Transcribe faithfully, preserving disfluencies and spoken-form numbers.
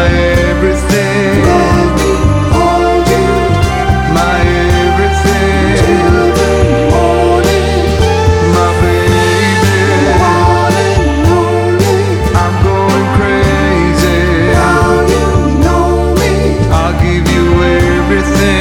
my everything, Let me hold you my everything, till the morning. my baby. One and only. I'm going crazy. Now you know me. I'll give you everything.